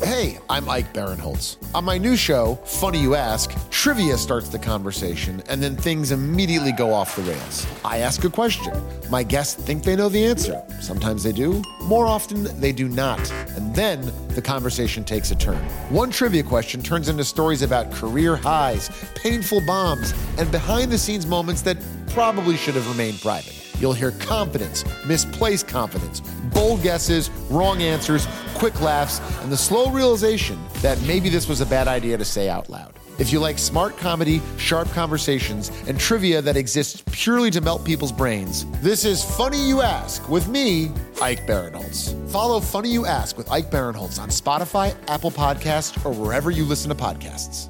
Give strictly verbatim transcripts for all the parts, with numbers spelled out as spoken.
Hey, I'm Ike Barinholtz. On my new show, Funny You Ask, trivia starts the conversation, and then things immediately go off the rails. I ask a question. My guests think they know the answer. Sometimes they do. More often, they do not. And then the conversation takes a turn. One trivia question turns into stories about career highs, painful bombs, and behind-the-scenes moments that probably should have remained private. You'll hear confidence, misplaced confidence, bold guesses, wrong answers, quick laughs, and the slow realization that maybe this was a bad idea to say out loud. If you like smart comedy, sharp conversations, and trivia that exists purely to melt people's brains, this is Funny You Ask with me, Ike Barinholtz. Follow Funny You Ask with Ike Barinholtz on Spotify, Apple Podcasts, or wherever you listen to podcasts.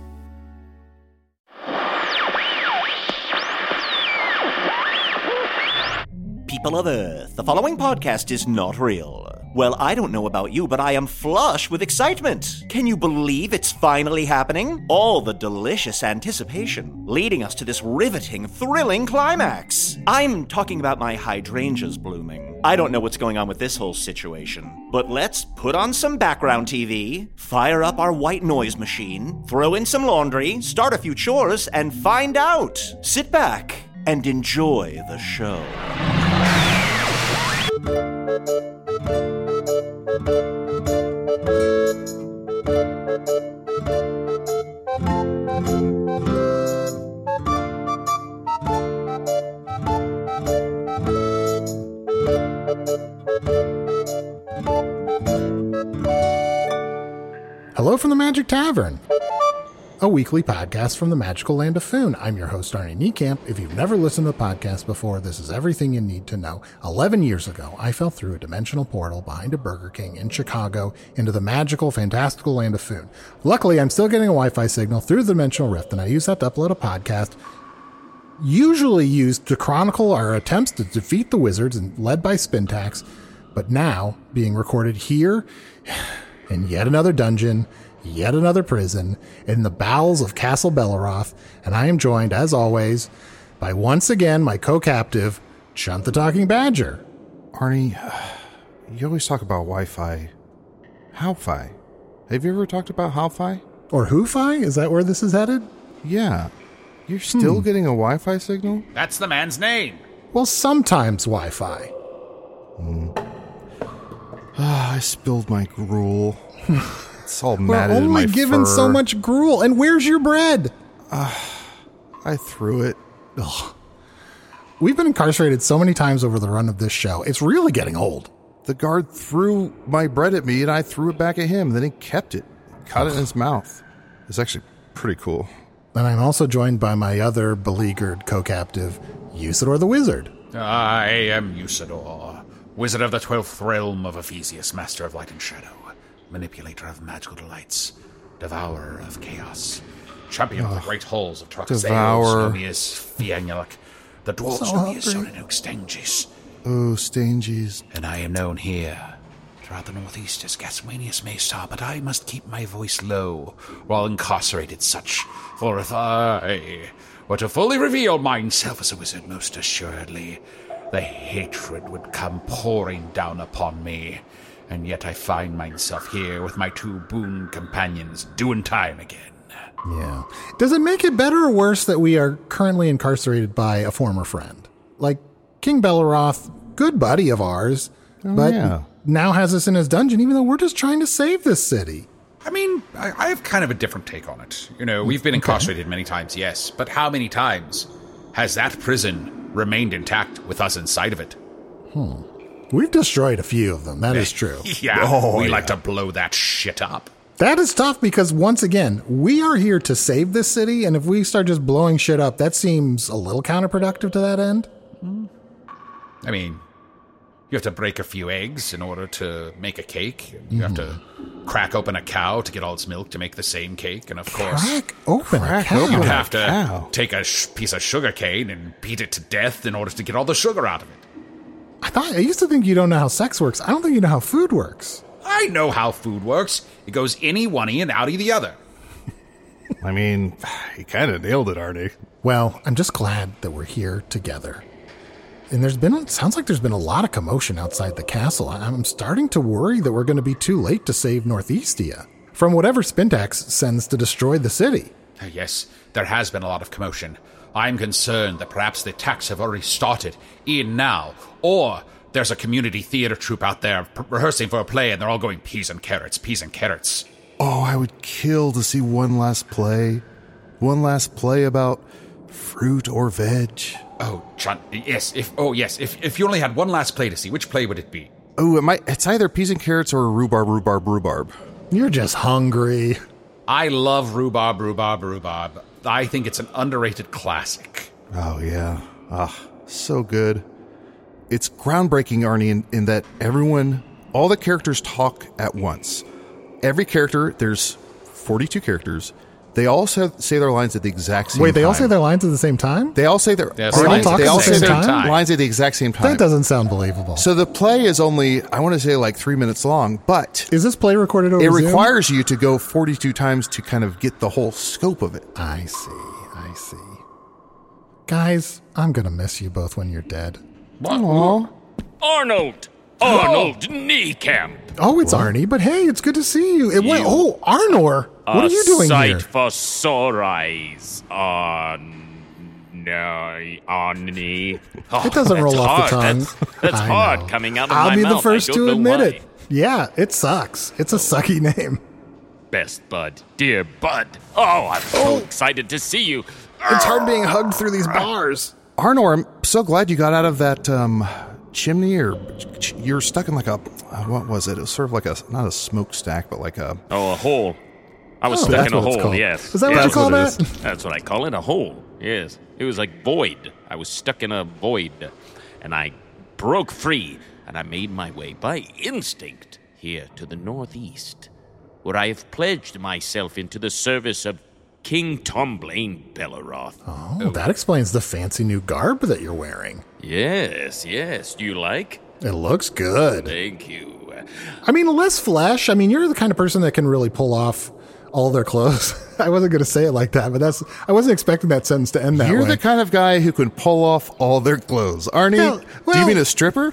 People of Earth, the following podcast is not real. Well, I don't know about you, but I am flush with excitement. Can you believe it's finally happening? All the delicious anticipation, leading us to this riveting, thrilling climax. I'm talking about my hydrangeas blooming. I don't know what's going on with this whole situation, but let's put on some background T V, fire up our white noise machine, throw in some laundry, start a few chores, and find out. Sit back and enjoy the show. Hello from the Magic Tavern, a weekly podcast from the magical land of Foon. I'm your host, Arnie Niekamp. If you've never listened to the podcast before, this is everything you need to know. Eleven years ago, I fell through a dimensional portal behind a Burger King in Chicago into the magical, fantastical land of Foon. Luckily, I'm still getting a Wi-Fi signal through the dimensional rift, and I use that to upload a podcast, usually used to chronicle our attempts to defeat the wizards and led by Spintax, but now being recorded here in yet another dungeon, yet another prison, in the bowels of Castle Belleroth, and I am joined, as always, by once again my co-captive, Chunt the Talking Badger. Arnie, you always talk about Wi-Fi. How-Fi? Have you ever talked about How-Fi? Or Who-Fi? Is that where this is headed? Yeah. You're still hmm. getting a Wi-Fi signal? That's the man's name. Well, sometimes Wi-Fi. Mm. Ah, I spilled my gruel. It's all We're matted in my only given fur. so much gruel. And where's your bread? Uh, I threw it. Ugh. We've been incarcerated so many times over the run of this show. It's really getting old. The guard threw my bread at me, and I threw it back at him. Then he kept it. Caught it in his mouth. It's actually pretty cool. And I'm also joined by my other beleaguered co-captive, Usador the Wizard. I am Usador, Wizard of the Twelfth Realm of Ephesius, Master of Light and Shadow, Manipulator of Magical Delights, Devourer of Chaos, Champion oh, of the Great Halls of Troxaeus, Devour. Nomius Fianulak, the Dwarves So Nomius hungry. Solinuk Stanges. Oh, Stanges. And I am known here throughout the Northeast as Gaswanius Maestar, but I must keep my voice low while incarcerated such, for if I were to fully reveal myself as a wizard, most assuredly, the hatred would come pouring down upon me. And yet I find myself here with my two boon companions, doing time again. Yeah. Does it make it better or worse that we are currently incarcerated by a former friend? Like, King Belleroth, good buddy of ours, oh, but yeah. now has us in his dungeon, even though we're just trying to save this city. I mean, I, I have kind of a different take on it. You know, we've been incarcerated okay. many times, yes, but how many times has that prison remained intact with us inside of it? Hmm. We've destroyed a few of them. That is true. Yeah, oh, we yeah. like to blow that shit up. That is tough because, once again, we are here to save this city, and if we start just blowing shit up, that seems a little counterproductive to that end. I mean, you have to break a few eggs in order to make a cake. You mm. have to crack open a cow to get all its milk to make the same cake, and of course... Crack open crack a cow? You'd have to cow. take a sh- piece of sugar cane and beat it to death in order to get all the sugar out of it. I thought I used to think you don't know how sex works. I don't think you know how food works. I know how food works. It goes inny one-y and outy the other. I mean, you kind of nailed it, Arnie. Well, I'm just glad that we're here together. And there's been, it sounds like there's been a lot of commotion outside the castle. I'm starting to worry that we're going to be too late to save Northeastia. from whatever Spintax sends to destroy the city. Yes, there has been a lot of commotion. I'm concerned that perhaps the attacks have already started, even now, or there's a community theater troupe out there p- rehearsing for a play and they're all going peas and carrots, peas and carrots. Oh, I would kill to see one last play. One last play about fruit or veg. Oh, John, yes, if, oh yes, if, if you only had one last play to see, which play would it be? Oh, it might, it's either peas and carrots or rhubarb, rhubarb, rhubarb. You're just hungry. I love Rhubarb, Rhubarb, Rhubarb. I think it's an underrated classic. Oh, yeah. Ah, so good. It's groundbreaking, Arnie, in, in that everyone, all the characters talk at once. Every character, there's forty-two characters. They all say, say their lines at the exact same time. Wait, they all say their lines at the same time? They all say their, Yes, they all lines, talk they at all the say same their time? lines at the exact same time. That doesn't sound believable. So the play is only, I want to say, like three minutes long, but Is this play recorded over it Zoom? requires you to go forty-two times to kind of get the whole scope of it. I see, I see. Guys, I'm going to miss you both when you're dead. Aww. Arnold! Arnold Niekamp! Oh, it's Arnie, but hey, it's good to see you. It went, oh, Arnor, what are you doing sight here? for sore eyes. On no, Arnie. Oh, It doesn't that's roll off the hard. tongue. That's, that's I hard know. coming out of I'll my be mouth. the first I don't to know admit why. it. Yeah, it sucks. It's a sucky name. Best bud, dear bud. Oh, I'm so excited to see you. It's hard being hugged through these bars. Arnor, I'm so glad you got out of that um, chimney, or ch- you're stuck in like a, uh, what was it? It was sort of like a, not a smokestack, but like a, Oh, a hole. I was Oh, stuck that's in a what it's hole, called. yes. Is that what Yes. you call That's that? what it That's what I call it, a hole. Yes. It was like void. I was stuck in a void. And I broke free, and I made my way by instinct here to the northeast, where I have pledged myself into the service of King Tomblaine Belleroth. Oh, that explains the fancy new garb that you're wearing. Yes, yes. Do you like? It looks good. Thank you. I mean, less flesh. I mean, you're the kind of person that can really pull off all their clothes. I wasn't going to say it like that, but that's, I wasn't expecting that sentence to end that you're way. the kind of guy who can pull off all their clothes. Arnie, Well, do you well- mean a stripper?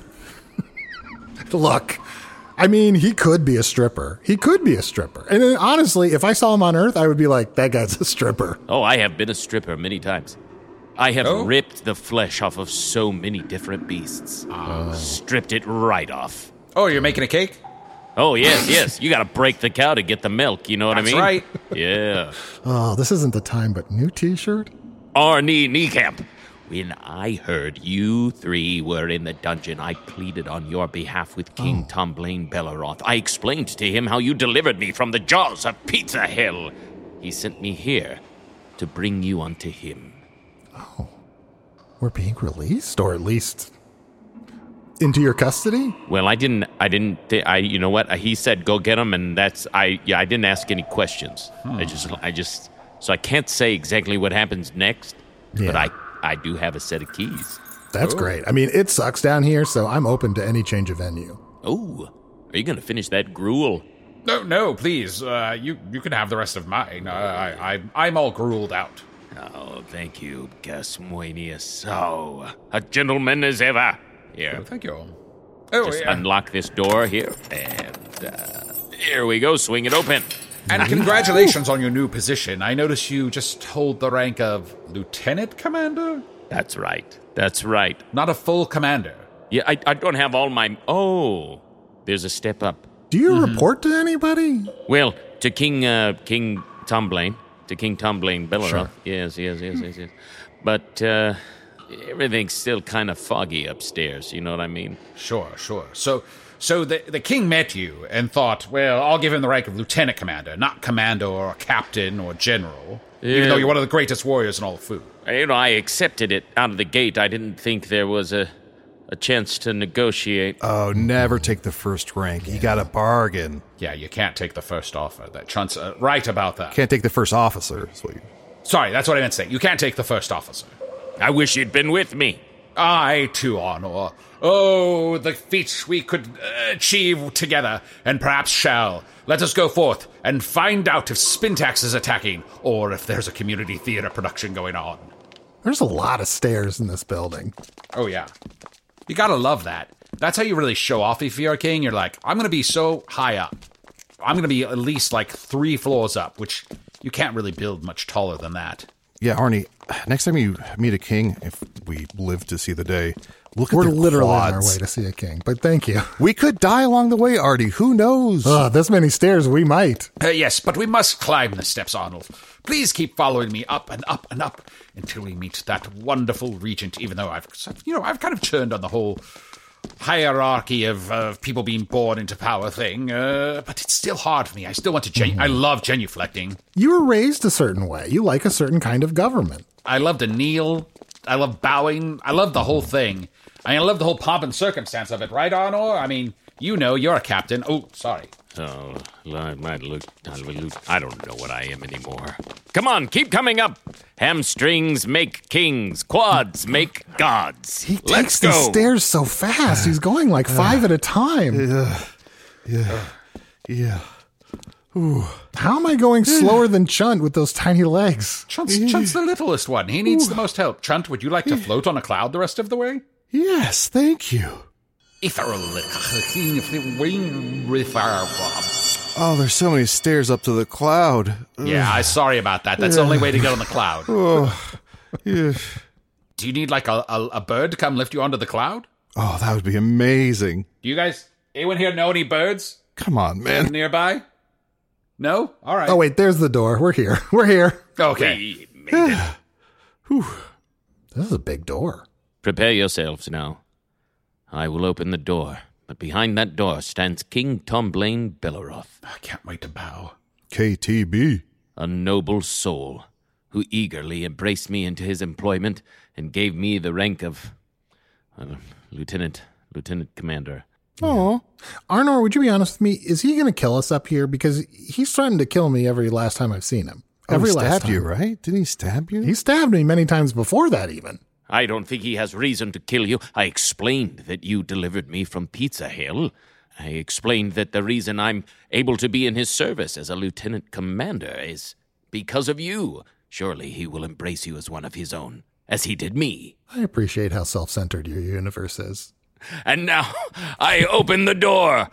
Look, I mean, he could be a stripper. He could be a stripper. And then, honestly, if I saw him on Earth, I would be like, that guy's a stripper. Oh, I have been a stripper many times. I have Oh? ripped the flesh off of so many different beasts. Stripped it right off. Oh, you're making a cake? Oh, yes, yes. You got to break the cow to get the milk. You know what That's I mean? right. Yeah. Oh, this isn't the time, but new t-shirt? Arnie Niekamp. When I heard you three were in the dungeon, I pleaded on your behalf with King Tomblaine Belleroth. I explained to him how you delivered me from the jaws of Pizza Hill. He sent me here to bring you unto him. We're being released, or at least into your custody? Well, I didn't. I didn't. Th- I. You know what? He said, "Go get him," and that's. I. Yeah. I didn't ask any questions. I just. I just. So I can't say exactly what happens next. But Yeah. I. I do have a set of keys. That's great. I mean, it sucks down here, so I'm open to any change of venue. Oh, are you going to finish that gruel? No, no, please. Uh, you you can have the rest of mine. Uh, I, I I'm all grueled out. Oh, thank you, Gasmoenius. Oh, a gentleman as ever. Here, Thank you. Oh, just yeah. unlock this door here, and uh, here we go. Swing it open. And congratulations on your new position. I notice you just hold the rank of lieutenant commander, That's right. That's right. not a full commander. Yeah, I, I don't have all my. Oh, there's a step up. Do you report to anybody? Well, to King uh, King Tomblaine, to King Tomblaine Belleroth. Sure. Yes, yes, yes, yes, yes. But uh, everything's still kind of foggy upstairs. You know what I mean? Sure, sure. So, so the the king met you and thought, well, I'll give him the rank of lieutenant commander, not commander or captain or general. Even Yeah. though you're one of the greatest warriors in all of Fu. You know, I accepted it out of the gate. I didn't think there was a a chance to negotiate. Oh, never take the first rank. You got a bargain. Yeah, you can't take the first offer. That Chunt's uh, right about that. Can't take the first officer. Is what you- Sorry, that's what I meant to say. You can't take the first officer. I wish you'd been with me. I, too, Honor. Oh, the feats we could uh, achieve together, and perhaps shall. Let us go forth and find out if Spintax is attacking, or if there's a community theater production going on. There's a lot of stairs in this building. Oh, yeah. You gotta love that. That's how you really show off if you're a king. You're like, I'm gonna be so high up. I'm going to be at least like three floors up, which you can't really build much taller than that. Yeah, Arnie, next time you meet a king, if we live to see the day, look at We're the literally quads. on our way to see a king, but thank you. We could die along the way, Artie. Who knows? Oh, this many stairs, we might. Uh, yes, but we must climb the steps, Arnold. Please keep following me up and up and up until we meet that wonderful regent, even though I've, you know, I've kind of turned on the whole hierarchy of uh, people being born into power thing, uh, but it's still hard for me. I still want to gen- mm. I love genuflecting. You were raised a certain way. You like a certain kind of government. I love to kneel. I love bowing. I love the whole thing. I mean, I love the whole pomp and circumstance of it, right, Arno? I mean, you know, you're a captain. Oh, sorry. Oh, I might look, I don't know what I am anymore. Come on, keep coming up. Hamstrings make kings. Quads make gods. He Let's takes go. these stairs so fast. He's going like five uh, at a time. Yeah. Yeah. Yeah. Ooh. How am I going slower than Chunt with those tiny legs? Chunt's, Chunt's the littlest one. He needs Ooh. the most help. Chunt, would you like to float on a cloud the rest of the way? Yes, thank you. Oh, there's so many stairs up to the cloud. Yeah, I'm sorry about that. That's yeah. the only way to get on the cloud. Oh, yeah. Do you need like a, a, a bird to come lift you onto the cloud? Oh, that would be amazing. Do you guys, anyone here know any birds? Come on, man. Nearby? No? All right. Oh, wait, there's the door. We're here. We're here. Okay. Whew. This is a big door. Prepare yourselves now. I will open the door, but behind that door stands King Tomblaine Belleroth. I can't wait to bow. K T B. A noble soul who eagerly embraced me into his employment and gave me the rank of uh, lieutenant, lieutenant commander. Oh, Arnor, would you be honest with me? Is he going to kill us up here? Because he's threatened to kill me every last time I've seen him. Every oh, he last stabbed time. you, right? Didn't he stab you? He stabbed me many times before that, even. I don't think he has reason to kill you. I explained that you delivered me from Pizza Hill. I explained that the reason I'm able to be in his service as a lieutenant commander is because of you. Surely he will embrace you as one of his own, as he did me. I appreciate how self-centered your universe is. And now I open the door.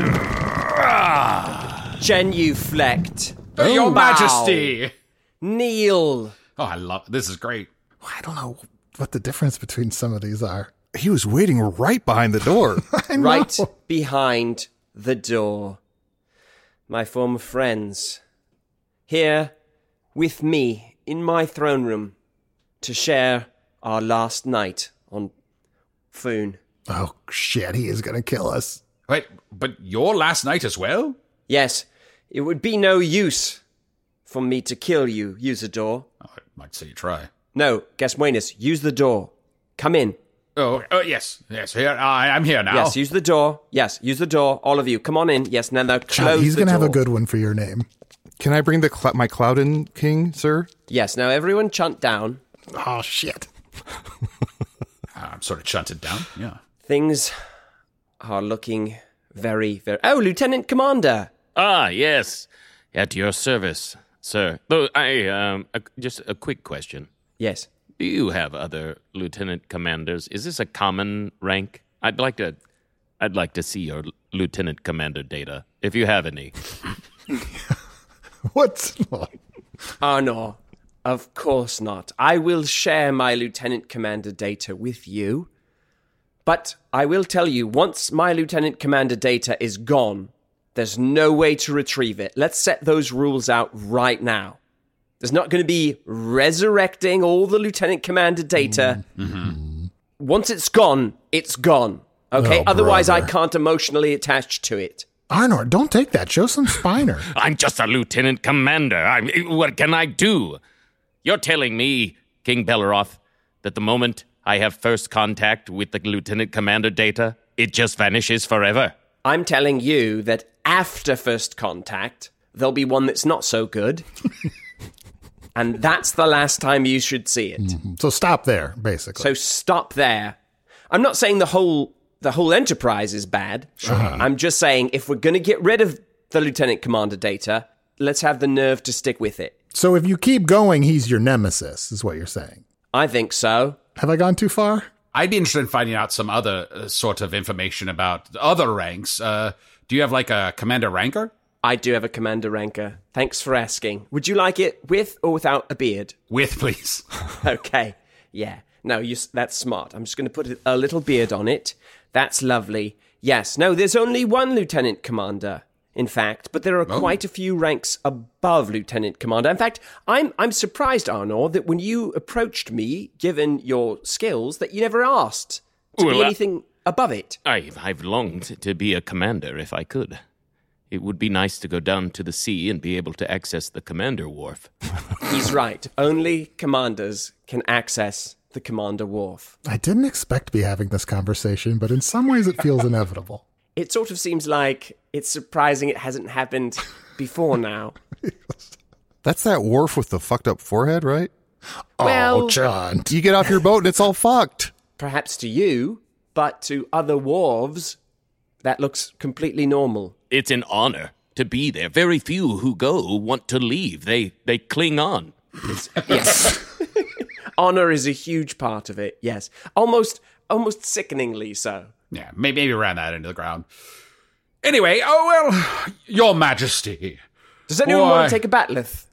Genuflect. Oh, Your Majesty. Kneel. Oh, I love it. This is great. I don't know what the difference between some of these are. He was waiting right behind the door. Right behind the door. My former friends. Here with me in my throne room to share our last night on Foon. Oh, shit, he is going to kill us. Wait, but your last night as well? Yes, it would be no use for me to kill you, Usador. Oh, I might say you try. No, Gasmuenus, use the door. Come in. Oh, oh yes, yes, here, I, I'm here now. Yes, use the door. Yes, use the door, all of you. Come on in. Yes, now, now close John, he's the gonna door. have a good one for your name. Can I bring the cl- my cloud in, King, sir? Yes, now everyone chunt down. Oh, shit. I'm sort of chunted down, yeah. Things are looking very, very... Oh, Lieutenant Commander! Ah, yes. At your service, sir. Though I, um, a, just a quick question. Yes. Do you have other lieutenant commanders? Is this a common rank? I'd like to, I'd like to see your lieutenant commander data, if you have any. What's... Oh, no. Of course not. I will share my lieutenant commander data with you. But I will tell you, once my lieutenant commander data is gone, there's no way to retrieve it. Let's set those rules out right now. There's not going to be resurrecting all the lieutenant commander data. Mm-hmm. Once it's gone, it's gone. Okay? Oh, Otherwise, brother. I can't emotionally attach to it. Arnor, don't take that. Show some spiner. I'm just a lieutenant commander. I, what can I do? You're telling me, King Belleroth, that the moment I have first contact with the lieutenant commander data, it just vanishes forever? I'm telling you that after first contact, there'll be one that's not so good. And that's the last time you should see it. Mm-hmm. So stop there, basically. So stop there. I'm not saying the whole the whole enterprise is bad. Sure. Uh-huh. I'm just saying if we're going to get rid of the lieutenant commander data, let's have the nerve to stick with it. So if you keep going, he's your nemesis, is what you're saying. I think so. Have I gone too far? I'd be interested in finding out some other uh, sort of information about other ranks. Uh, do you have like a commander ranker? I do have a commander ranker. Thanks for asking. Would you like it with or without a beard? With, please. Okay. Yeah. No, you, that's smart. I'm just going to put a little beard on it. That's lovely. Yes. No, there's only one lieutenant commander, in fact, but there are oh. quite a few ranks above lieutenant commander. In fact, I'm I'm surprised, Arnor, that when you approached me, given your skills, that you never asked to well, be anything uh, above it. I've, I've longed to be a commander if I could. It would be nice to go down to the sea and be able to access the commander wharf. He's right. Only commanders can access the commander wharf. I didn't expect to be having this conversation, but in some ways it feels inevitable. It sort of seems like it's surprising it hasn't happened before now. That's that wharf with the fucked up forehead, right? Well, oh, John. You get off your boat and it's all fucked. Perhaps to you, but to other wharves, that looks completely normal. It's an honor to be there. Very few who go want to leave. They they cling on. It's, yes. Honor is a huge part of it, yes. Almost almost sickeningly so. Yeah, maybe, maybe ran that into the ground. Anyway, oh well, Your Majesty. Does anyone Why? want to take a batleth?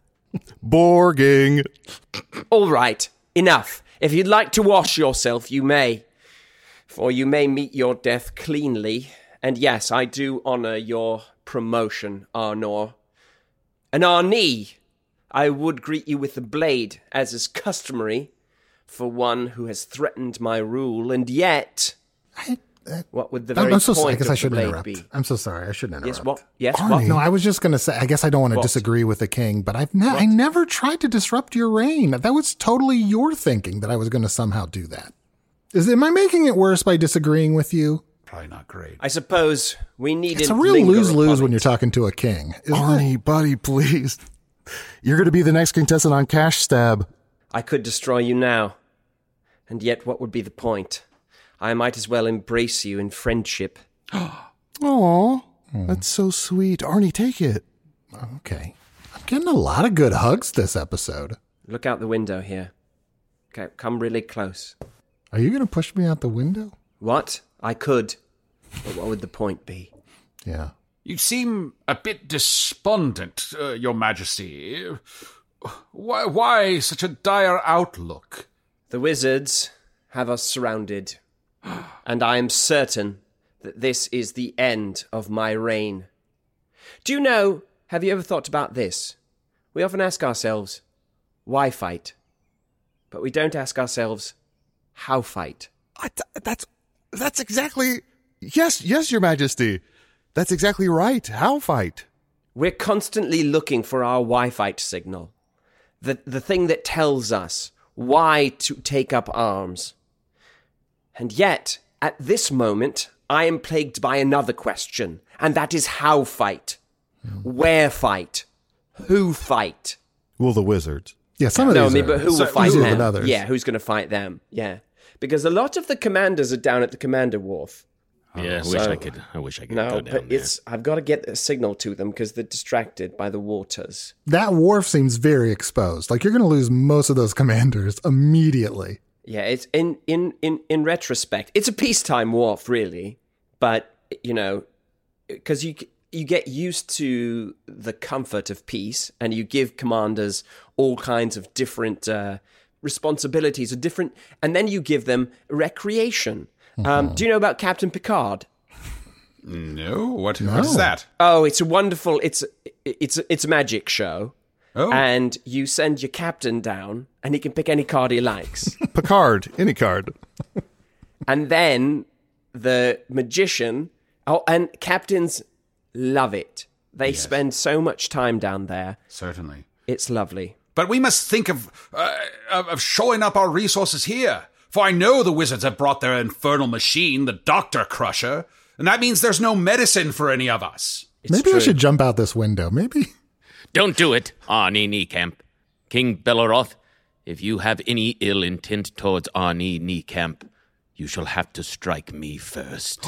Borging. All right, enough. If you'd like to wash yourself, you may. For you may meet your death cleanly. And yes, I do honor your promotion, Arnor. And Arnie, I would greet you with the blade, as is customary, for one who has threatened my rule, and yet... I, uh, what would the very I'm so point sorry. I guess of I shouldn't the blade interrupt. be? I'm so sorry. I shouldn't interrupt. Yes, what? Yes, Arnie. what? No, I was just going to say, I guess I don't want to What? disagree with the king, but I've ne- I never tried to disrupt your reign. That was totally your thinking that I was going to somehow do that. Is Am I making it worse by disagreeing with you? Probably not great. I suppose we need It's a real lose-lose when you're talking to a king. Isn't Arnie, it? buddy, please. You're going to be the next contestant on Cash Stab. I could destroy you now. And yet what would be the point? I might as well embrace you in friendship. Aw, that's so sweet. Arnie, take it. Okay. I'm getting a lot of good hugs this episode. Look out the window here. Okay, come really close. Are you going to push me out the window? What? I could. But what would the point be? Yeah. You seem a bit despondent, uh, Your Majesty. Why, why such a dire outlook? The wizards have us surrounded, and I am certain that this is the end of my reign. Do you know, have you ever thought about this? We often ask ourselves, why fight? But we don't ask ourselves, how fight? I th- that's that's exactly yes, yes, Your Majesty. That's exactly right. How fight? We're constantly looking for our why fight signal, the the thing that tells us why to take up arms. And yet, at this moment, I am plagued by another question, and that is how fight, where fight, who fight. Well, the wizards. Yeah, some of No, I these mean, are but who will so- fight easier them? than others. Yeah, who's going to fight them? Yeah, because a lot of the commanders are down at the commander wharf. Yeah, I wish So- I could. I wish I could No, go down but there. it's I've got to get a signal to them because they're distracted by the waters. That wharf seems very exposed. Like, you're going to lose most of those commanders immediately. Yeah, it's in in in in retrospect, it's a peacetime wharf, really. But you know, because you you get used to the comfort of peace, and you give commanders all kinds of different uh, responsibilities, or different, and then you give them recreation. Mm-hmm. Um, do you know about Captain Picard? No, what, No. what is that? Oh, it's a wonderful. It's it's it's a magic show. Oh, And you send your captain down, and he can pick any card he likes. Picard, any card. And then the magician, oh, and captains love it. They Yes. spend so much time down there. certainly. It's lovely. But we must think of uh, of of showing up our resources here. For I know the wizards have brought their infernal machine, the Doctor Crusher, and that means there's no medicine for any of us. It's Maybe true. I should jump out this window. Maybe. Don't do it, Arnie Niekamp. King Belleroth, if you have any ill intent towards Arnie Niekamp, you shall have to strike me first.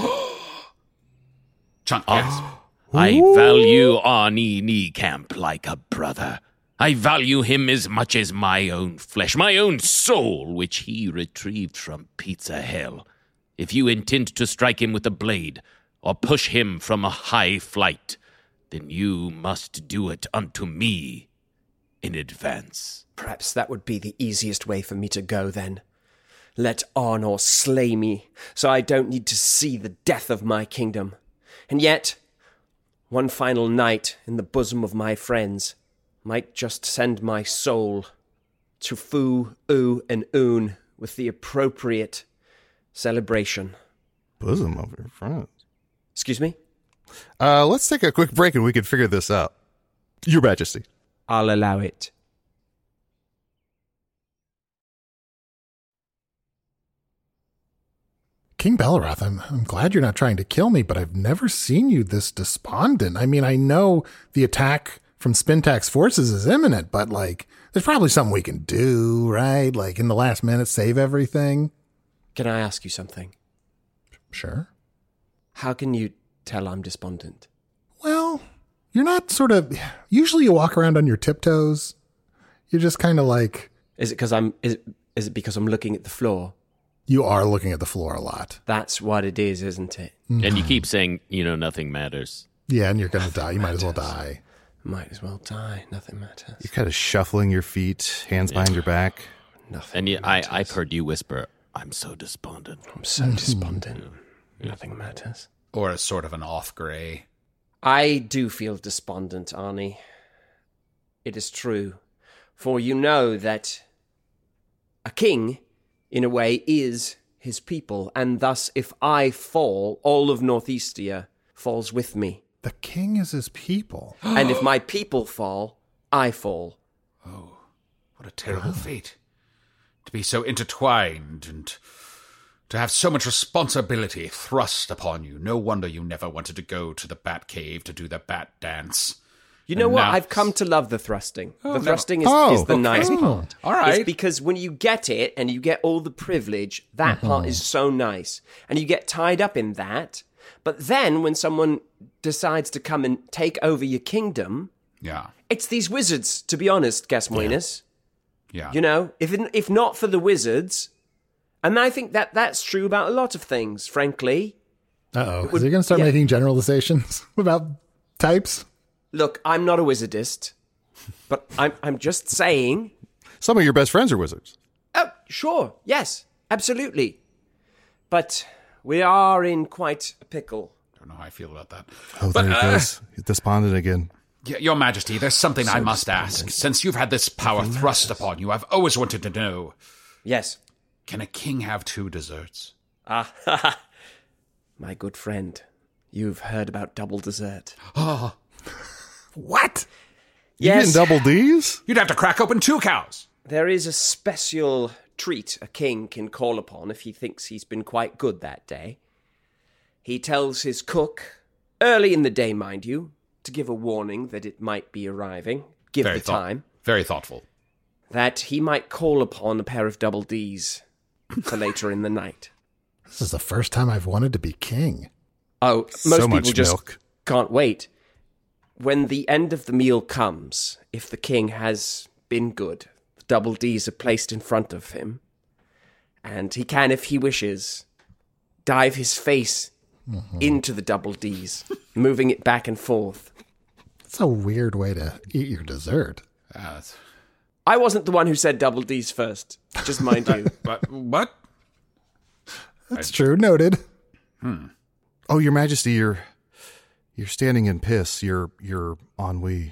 Chunk gasp. I value Arnie Niekamp like a brother. I value him as much as my own flesh, my own soul, which he retrieved from Pizza Hell. If you intend to strike him with a blade, or push him from a high flight, then you must do it unto me in advance. Perhaps that would be the easiest way for me to go, then. Let Arnor slay me, so I don't need to see the death of my kingdom. And yet, one final night in the bosom of my friends might just send my soul to Fu, U, and Un with the appropriate celebration. Bosom of your friends. Excuse me? Uh, let's take a quick break and we can figure this out. Your Majesty. I'll allow it. King Belleroth, I'm, I'm glad you're not trying to kill me, but I've never seen you this despondent. I mean, I know the attack from Spintax forces is imminent, but, like, there's probably something we can do, right? Like, in the last minute, save everything. Can I ask you something? Sure. How can you tell I'm despondent? Well, you're not sort of... Usually you walk around on your tiptoes. You're just kind of like... Is it because I'm... Is it, is it because I'm looking at the floor? You are looking at the floor a lot. That's what it is, isn't it? And you keep saying, you know, nothing matters. Yeah, and you're going to die. You might as well die. Might as well die. Nothing matters. You're kind of shuffling your feet, hands behind your back. Nothing And you, I, matters. I've heard you whisper, I'm so despondent. I'm so despondent. Nothing matters. Or as sort of an off grey. I do feel despondent, Arnie. It is true. For you know that a king, in a way, is his people, and thus if I fall, all of Northeastia falls with me. The king is his people. And if my people fall, I fall. Oh, what a terrible fate. To be so intertwined and to have so much responsibility thrust upon you. No wonder you never wanted to go to the Bat Cave to do the Bat Dance. You know And what? now- I've come to love the thrusting. Oh, the no. thrusting is, Oh, is the okay. nice Oh, part. all right. It's because when you get it and you get all the privilege, that part is so nice. And you get tied up in that. But then when someone decides to come and take over your kingdom, Yeah, it's these wizards, to be honest, Gasmoenus. yeah. You know, if if not for the wizards, and I think that that's true about a lot of things, frankly. Uh-oh. would- Is he going to start yeah. making generalizations about types? Look, I'm not a wizardist, but I'm I'm just saying. Some of your best friends are wizards. Oh, sure, yes, absolutely. But we are in quite a pickle. don't know how I feel about that. Oh, But, there he uh, goes. Despondent again. Y- Your Majesty, there's something I must ask. Since you've had this power thrust upon you, I've always wanted to know. Yes. Can a king have two desserts? Ah, ha, ha. My good friend, you've heard about double dessert. Oh, What? You Yes, getting double D's? you'd have to crack open two cows. there is a special treat a king can call upon if he thinks he's been quite good that day. He tells his cook, early in the day, mind you, to give a warning that it might be arriving, give Very the thought- time, Very thoughtful. that he might call upon a pair of double D's for later in the night. This is the first time I've wanted to be king. Oh, most So people much just milk. can't wait. When the end of the meal comes, if the king has been good, the double D's are placed in front of him, and he can, if he wishes, dive his face into the double D's, moving it back and forth. It's a weird way to eat your dessert. Uh, that's- I wasn't the one who said double D's first, just mind you. but what? That's true. Noted. Oh, Your Majesty, you're you're standing in piss. You're you're ennui.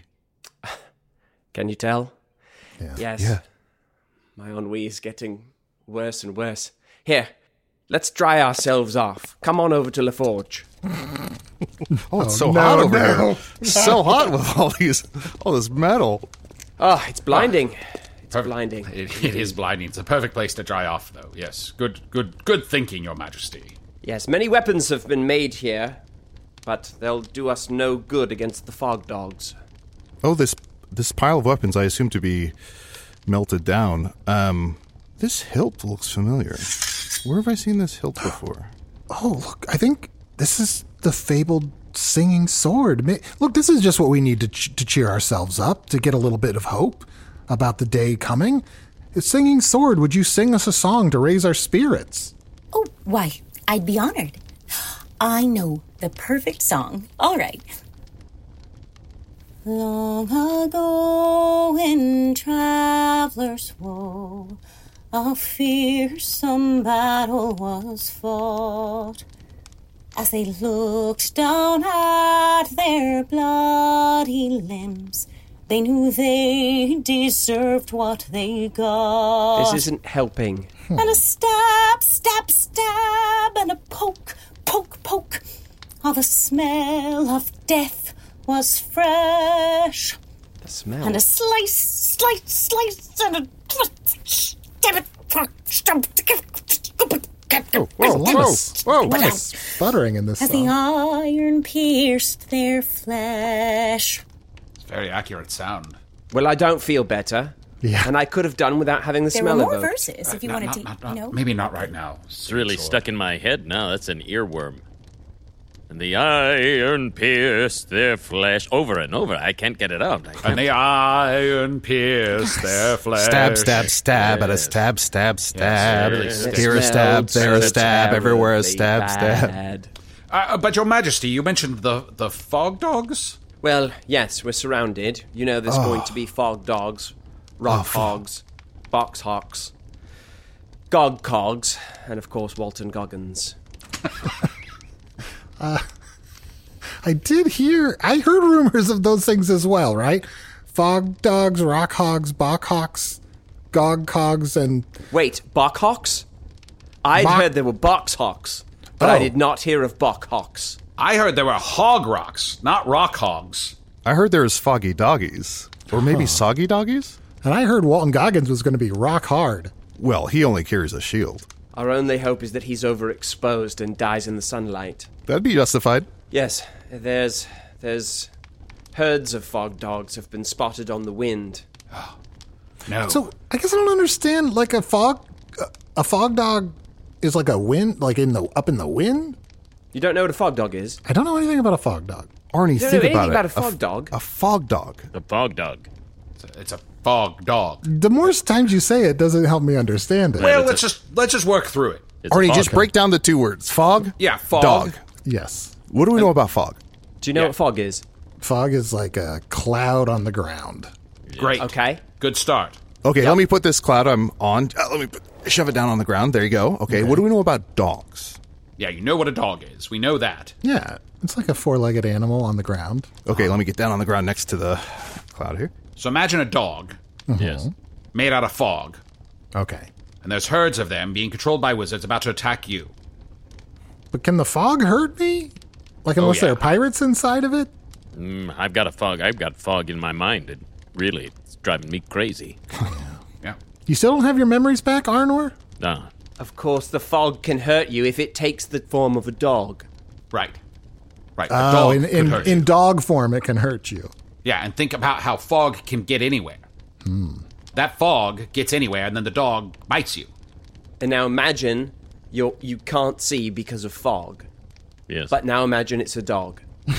Can you tell? Yeah. Yes. Yeah. My ennui is getting worse and worse. Here, let's dry ourselves off. Come on over to La Forge. Oh, it's so no, hot over no. here. So hot with all these all this metal. Oh, it's blinding. It's Perfect. blinding. It, it is blinding. It's a perfect place to dry off, though. Yes. Good, good, good thinking, Your Majesty. Yes, many weapons have been made here, but they'll do us no good against the fog dogs. Oh, this this pile of weapons I assume to be melted down. Um, this hilt looks familiar. Where have I seen this hilt before? Oh, look, I think this is the fabled singing sword. Ma- Look, this is just what we need to, ch- to cheer ourselves up, to get a little bit of hope about the day coming. A singing sword, would you sing us a song to raise our spirits? Oh, why, I'd be honored. I know the perfect song. All right. Long ago in travelers' woe, a fearsome battle was fought. As they looked down at their bloody limbs, they knew they deserved what they got. This isn't helping. And a stab, stab, stab, and a poke, poke, poke. All the smell of death was fresh. The smell. And a slice, slice, slice, and a stab it. Oh, whoa, whoa, whoa, a lot of sputtering in this As the song. iron pierced their flesh. It's a very accurate sound. Well, I don't feel better. Yeah. And I could have done without having the There smell were of more it. verses if you Not- wanted not- to, not- you not- know. Maybe not right now. It's really stuck in my head now. That's an earworm. And the iron pierced their flesh over and over. I can't get it out. I And can't. the iron pierced their flesh. Stab, stab, stab, at a Yes. stab, stab, stab. really It sticks. Here a stab, smelled there a so stab, everywhere a terribly stab, stab. bad. Uh, but Your Majesty, you mentioned the, the fog dogs? Well, yes, we're surrounded. You know there's going to be fog dogs, rock hogs, box hawks, gog cogs, and of course Walton Goggins. I did hear, I heard rumors of those things as well, right? Fog dogs, rock hogs, bok hawks, gog cogs, and Wait, Bok Hawks? I'd Bok- heard there were box hawks, but I Oh. did not hear of Bok Hawks. I heard there were hog rocks, not rock hogs. I heard there was foggy doggies. Or maybe soggy doggies? and I heard Walton Goggins was going to be rock hard. Well, he only carries a shield. Our only hope is that he's overexposed and dies in the sunlight. That'd be justified. Yes, there's there's herds of fog dogs have been spotted on the wind. No. So I guess I don't understand. Like a fog, a fog dog is like a wind, like in the up in the wind. You don't know what a fog dog is? I don't know anything about a fog dog. Arnie, You don't think know about anything it. about a f- fog dog? A fog dog. The fog dog. It's a, it's a fog dog. The more times you say it, doesn't help me understand it. Well, it's let's just let's just work through it. It's a Arnie, fog just dog. break down the two words. Fog? Yeah, fog. Dog. Yes, What do we know about fog? Do you know Yeah. what fog is? fog is like a cloud on the ground. Great. Okay. Good start. Okay, let me put this cloud I'm on. Uh, let me put, shove it down on the ground. There you go. Okay, what do we know about dogs? Yeah, you know what a dog is. We know that. Yeah, it's like a four-legged animal on the ground. Okay, let me get down on the ground next to the cloud here. So imagine a dog Yes. made out of fog, Okay, and there's herds of them being controlled by wizards about to attack you. but can the fog hurt me? Like unless yeah. there are pirates inside of it? Mm, I've got a fog. I've got fog in my mind. It really, it's driving me crazy. Yeah. You still don't have your memories back, Arnor? Ah, Of course, the fog can hurt you if it takes the form of a dog. Right. Right. A Oh, dog in could in, hurt in you. dog form, it can hurt you. Yeah, and think about how fog can get anywhere. That fog gets anywhere, and then the dog bites you. And now imagine you're, you can't see because of fog. yes. But now imagine it's a dog.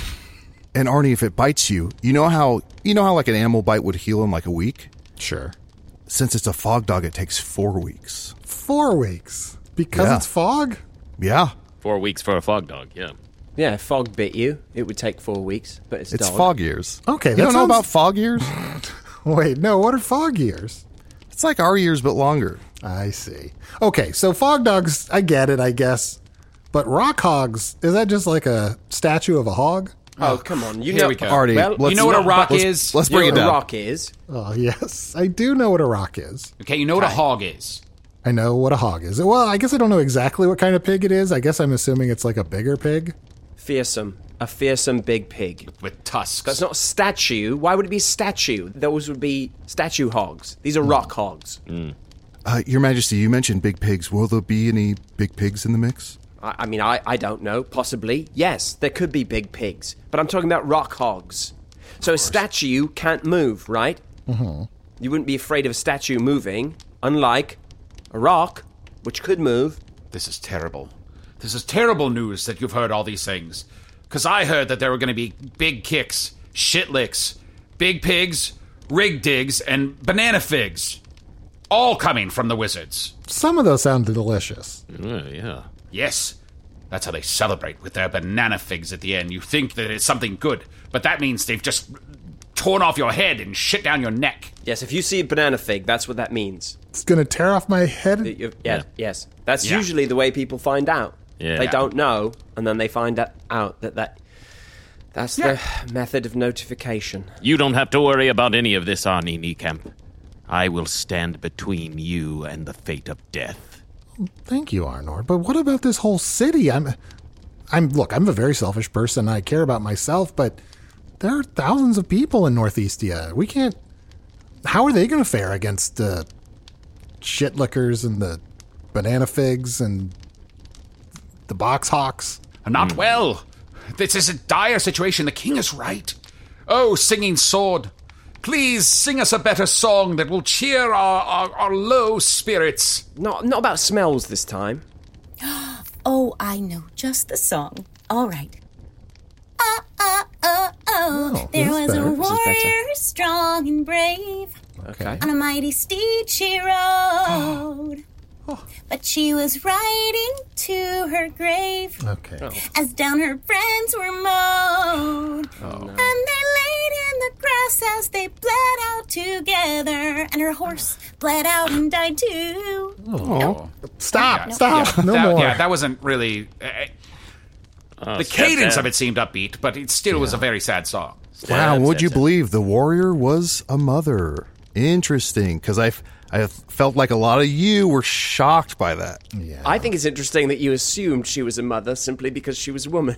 And Arnie, if it bites you, you know how you know how like an animal bite would heal in like a week? Sure. Since it's a fog dog, it takes four weeks. Four weeks because Yeah. it's fog. Yeah, Four weeks for a fog dog, yeah. Yeah, if fog bit you, it would take four weeks, but it's a it's dog. fog years. Okay, you that don't know sounds- about fog years? Wait, no. What are fog years? It's like our years, but longer. I see. Okay, so fog dogs, I get it, I guess. But rock hogs, is that just like a statue of a hog? Oh, come on. You Here know, we go. Artie, well, let's- You know what a not- rock but- is? Let's You know bring it what a down. rock is? Oh, yes. I do know what a rock is. Okay, you know what a hog is. I know what a hog is. Well, I guess I don't know exactly what kind of pig it is. I guess I'm assuming it's like a bigger pig. Fearsome. A fearsome big pig. With tusks. That's not a statue. Why would it be a statue? Those would be statue hogs. These are rock hogs. Uh, Your Majesty, you mentioned big pigs. Will there be any big pigs in the mix? I, I mean, I, I don't know. Possibly. Yes, there could be big pigs. But I'm talking about rock hogs. So a statue can't move, right? Mm-hmm. You wouldn't be afraid of a statue moving, unlike a rock, which could move. This is terrible. This is terrible news that you've heard all these things. Because I heard that there were going to be big kicks, shit licks, big pigs, rig digs, and banana figs. All coming from the wizards. Some of those sound delicious. Uh, yeah. Yes, that's how they celebrate with their banana figs at the end. You think that it's something good, but that means they've just torn off your head and shit down your neck. Yes, if you see a banana fig, that's what that means. It's gonna tear off my head. Yeah, yeah. Yes. That's Yeah. usually the way people find out. Yeah. They don't know, and then they find out- out that that that's Yeah. the method of notification. You don't have to worry about any of this, Arnie Niekamp. I will stand between you and the fate of death. Thank you, Arnor. But what about this whole city? I'm, I'm. Look, I'm a very selfish person. I care about myself, but there are thousands of people in Northeastia. We can't. How are they going to fare against the shit lickers and the banana figs and the box hawks? Not well. This is a dire situation. The king is right. Oh, singing sword, please sing us a better song that will cheer our, our, our low spirits. Not not about smells this time. Oh, I know just the song. All right. Uh, uh, uh, oh, Oh, there this was is better. a This is warrior strong and brave. Okay. On a mighty steed she rode. But she was riding to her grave Okay. as down her friends were mowed. And they laid in the grass as they bled out together. And her horse bled out and died too. Oh. Stop! Yeah. Stop! No that, more. Yeah, that wasn't really... Uh, Oh, the step cadence down. of it seemed upbeat, but it still was a very sad song. Wow, would you Step, step. believe the warrior was a mother? Interesting, because I I felt like a lot of you were shocked by that. Yeah. I think it's interesting that you assumed she was a mother simply because she was a woman.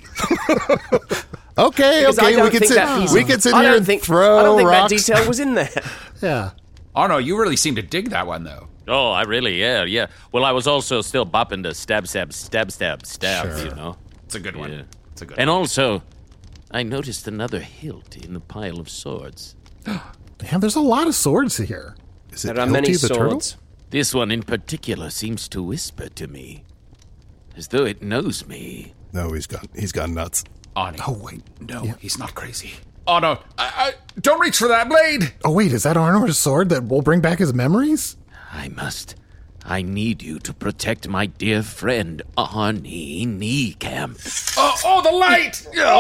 Okay, Because I okay, don't we can think sit that piece- we can sit I here don't and think, throw I don't think rocks. that detail was in there. Yeah. Oh, no, you really seem to dig that one, though. Oh, I really, yeah, yeah. Well, I was also still bopping to stab, stab, stab, stab, stab, Sure. you know? It's a good one. Yeah. It's a good And one. also, I noticed another hilt in the pile of swords. Yeah, there's a lot of swords here. Is it There are many Hilty the turtle? swords. This one in particular seems to whisper to me, as though it knows me. No, he's gone. He's gone nuts. Arnie. Oh, wait. No, Yeah. he's not crazy. Oh, no. I, I, don't reach for that blade. Oh, wait, is that Arnor's sword that will bring back his memories? I must. I need you to protect my dear friend, Arnie Niekamp. Oh, oh the light.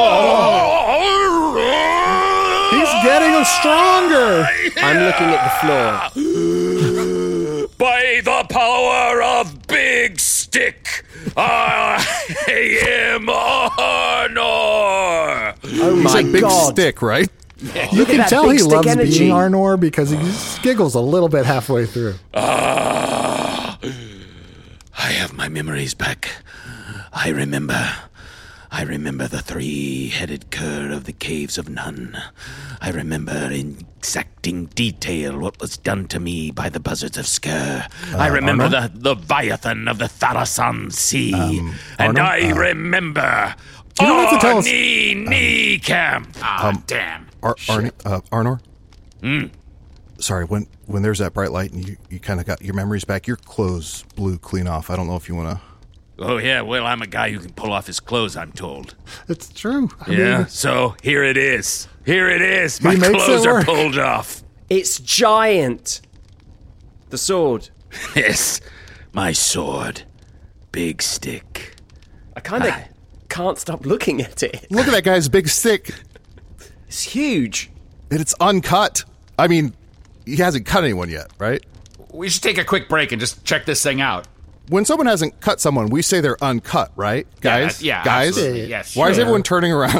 He's getting stronger! I'm looking at the floor. By the power of Big Stick, I am Arnor! Oh He's my like big god. stick, right? You Look at can that tell big he stick loves energy. being Arnor because he just giggles a little bit halfway through. Ah, I have my memories back. I remember. I remember the three-headed cur of the Caves of Nun. I remember in exacting detail what was done to me by the buzzards of Sker. I remember Arnold? the Leviathan of the Thalasan Sea. Um, and Arnold? I Uh, remember you don't have to tell us- Arnie Niekamp. Ah, damn. Ar- Arnie, uh, Arnor? Sorry, when when there's that bright light and you, you kind of got your memories back, your clothes blew clean off. I don't know if you want to... Oh, yeah, well, I'm a guy who can pull off his clothes, I'm told. It's true. I Yeah, mean, so here it is. Here it is. My makes clothes it are work. pulled off. It's giant. The sword. Yes, my sword. Big Stick. I kind of can't stop looking at it. Look at that guy's big stick. It's huge. And it's uncut. I mean, he hasn't cut anyone yet, right? We should take a quick break and just check this thing out. When someone hasn't cut someone, we say they're uncut, right? Guys? Yeah, yeah, Guys? absolutely. Yes, Why is sure. everyone turning around?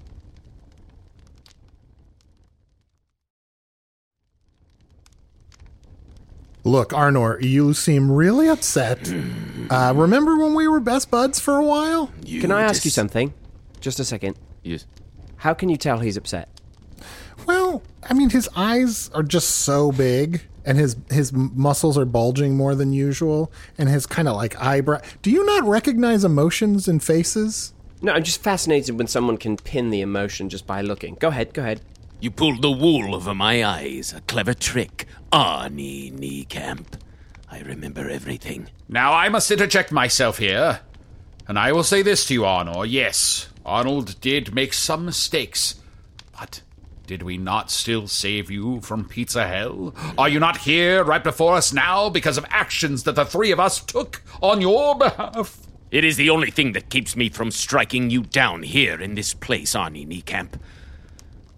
Look, Arnor, you seem really upset. Uh, remember when we were best buds for a while? You Can I ask you dis- something? Just a second. Yes. How can you tell he's upset? Well, I mean, his eyes are just so big, and his his muscles are bulging more than usual, and his kind of like eyebrow. Do you not recognize emotions in faces? No, I'm just fascinated when someone can pin the emotion just by looking. Go ahead, go ahead. You pulled the wool over my eyes. A clever trick. Arnie Niekamp. I remember everything. Now, I must interject myself here, and I will say this to you, Arnor. Yes, Arnold did make some mistakes, but did we not still save you from pizza hell? Are you not here right before us now because of actions that the three of us took on your behalf? It is the only thing that keeps me from striking you down here in this place, Arnie Niekamp.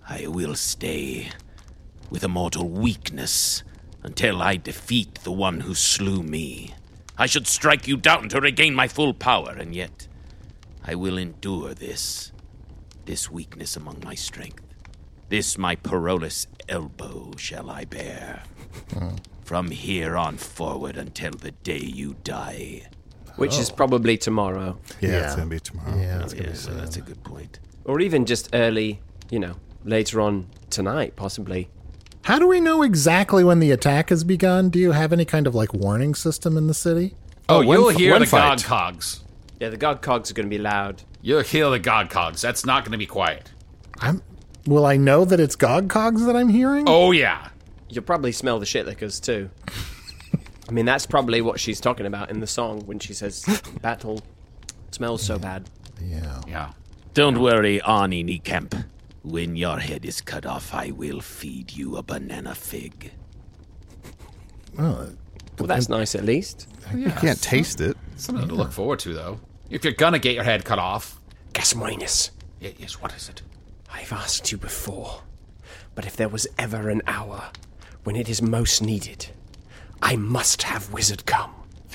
I will stay with a mortal weakness until I defeat the one who slew me. I should strike you down to regain my full power, and yet I will endure this, this weakness among my strength. This my Parolus elbow shall I bear, from here on forward until the day you die. Which is probably tomorrow. Yeah, Yeah. it's going to be tomorrow. Yeah, it's Yeah, gonna be so soon. that's a good point. Or even just early, you know, later on tonight, possibly. How do we know exactly when the attack has begun? Do you have any kind of like warning system in the city? Oh, one you'll f- hear one the fight. God Cogs. Yeah, the God Cogs are going to be loud. You'll hear the God Cogs. That's not going to be quiet. I'm. Will I know that it's Gog Cogs that I'm hearing? Oh, yeah. You'll probably smell the shit lickers too. I mean, that's probably what she's talking about in the song when she says battle smells so bad. Yeah. Yeah. Don't worry, Arnie Niekamp. When your head is cut off, I will feed you a banana fig. Well, Well, that's nice at least. You can't taste it. Something to look forward to, though. If you're going to get your head cut off. Gasmoenus, y- Yes, what is it? I've asked you before, but if there was ever an hour when it is most needed, I must have Wizard come.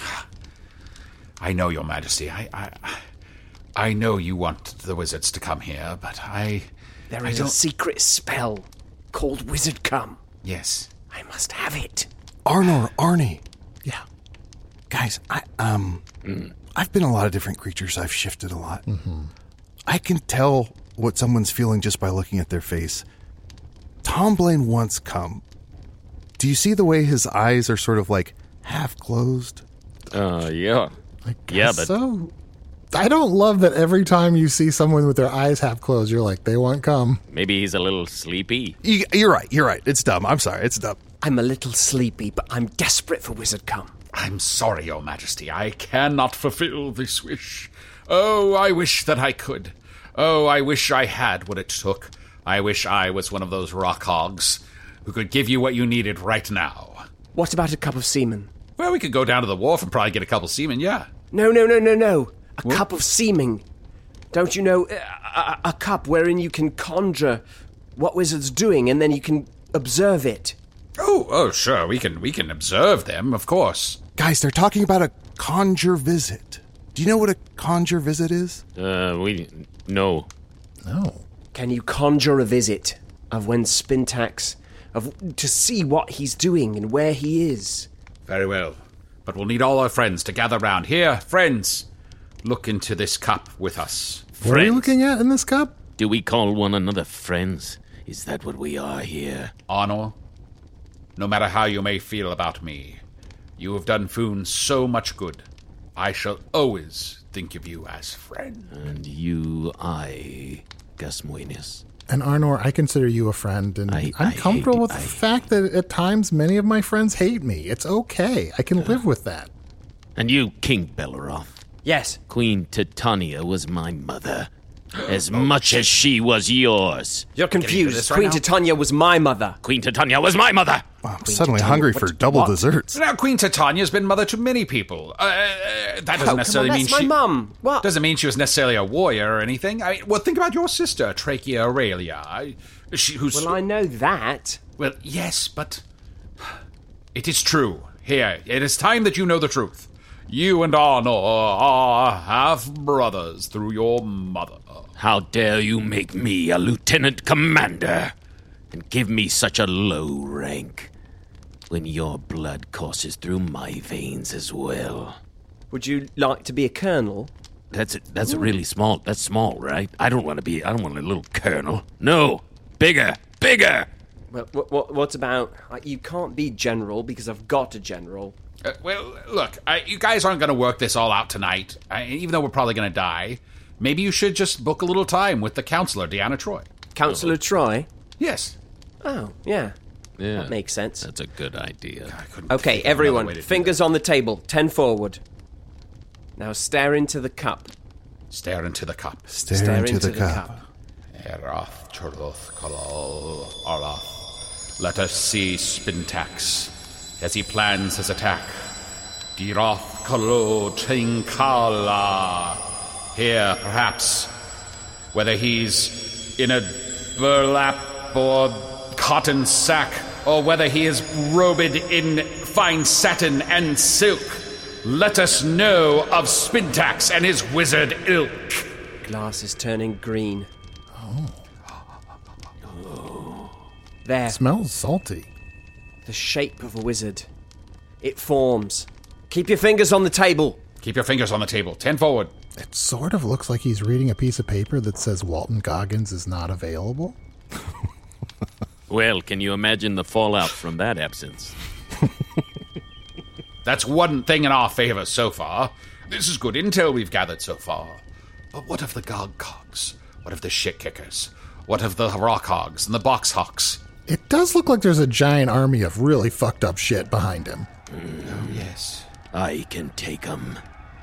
I know, Your Majesty. I, I, I know you want the wizards to come here, but I... There I is a don't- secret spell called Wizard Come. Yes. I must have it. Arnor, Arnie. yeah. Guys, I, um, I've been a lot of different creatures. I've shifted a lot. I can tell what someone's feeling just by looking at their face. Tom Blaine wants come. Do you see the way his eyes are sort of like half closed? Uh, yeah. I guess Yeah, but- so. I don't love that every time you see someone with their eyes half closed, you're like, they won't come. Maybe he's a little sleepy. You, you're right. You're right. It's dumb. I'm sorry. It's dumb. I'm a little sleepy, but I'm desperate for Wizard Come. I'm sorry, Your Majesty. I cannot fulfill this wish. Oh, I wish that I could. Oh, I wish I had what it took. I wish I was one of those rock hogs who could give you what you needed right now. What about a cup of semen? Well, we could go down to the wharf and probably get a couple seamen, yeah. No, no, no, no, no. A cup of seeming. Don't you know, a, a, a cup wherein you can conjure what Wizard's doing and then you can observe it. Oh, oh, sure, we can we can observe them, of course. Guys, they're talking about a conjure visit. Do you know what a conjure visit is? Uh, we... No. No. Can you conjure a visit of when Spintax, of to see what he's doing and where he is? Very well. But we'll need all our friends to gather round. Here, friends, look into this cup with us. What are you Friends. looking at in this cup? Do we call one another friends? Is that what we are here? Honor, no matter how you may feel about me, you have done Foon so much good. I shall always think of you as friend. And you, I, Gasmoenus. And Arnor, I consider you a friend, and I- I'm I comfortable hate- with the I- fact that at times many of my friends hate me. It's okay. I can live with that. And you, King Belleroth. Yes. Queen Titania was my mother, as much as she was yours. You're into confused. this right Queen now? Titania was my mother. Queen Titania was my mother! I'm suddenly Titania, hungry what- for double what? desserts. Now, Queen Titania's been mother to many people. Uh, uh, that doesn't Oh, come necessarily on, mean that's my she... mum. What? Doesn't mean she was necessarily a warrior or anything. I mean, well, think about your sister, Trachea Aurelia. I, she, who's... Well, I know that. Well, yes, but... It is true. Here, it is time that you know the truth. You and Arnor are half-brothers through your mother. How dare you make me a lieutenant commander and give me such a low rank when your blood courses through my veins as well? Would you like to be a colonel? That's that's really small. That's small, right? I don't want to be. I don't want a little colonel. No, bigger, bigger. Well, what, what, what about... Like, you can't be general because I've got a general. Uh, well, look, uh, you guys aren't going to work this all out tonight, uh, even though we're probably going to die. Maybe you should just book a little time with the counselor, Deanna Troy. Councillor Troy? Yes. Oh, yeah. Yeah, That makes sense. That's a good idea. I couldn't Okay, think of another everyone, way to do fingers on the table, ten forward. Now stare into the cup. that. Stare into the cup. Stare, Stare into, into the, the cup. cup. Erath, Chorloth, Kalal, Arath. Let us see Spintax as he plans his attack. Diroth, Kalo, Trinkala. Here, perhaps, whether he's in a burlap or cotton sack, or whether he is robed in fine satin and silk, let us know of Spintax and his wizard ilk. Glass is turning green. Oh. There. It smells salty. The shape of a wizard. It forms. Keep your fingers on the table. Keep your fingers on the table. Ten forward. It sort of looks like he's reading a piece of paper that says Walton Goggins is not available. Well, can you imagine the fallout from that absence? That's one thing in our favor so far. This is good intel we've gathered so far. But what of the Gog Cogs? What of the shit kickers? What of the Rock Hogs and the Box Hawks? It does look like there's a giant army of really fucked up shit behind him. Mm, oh, yes. I can take them.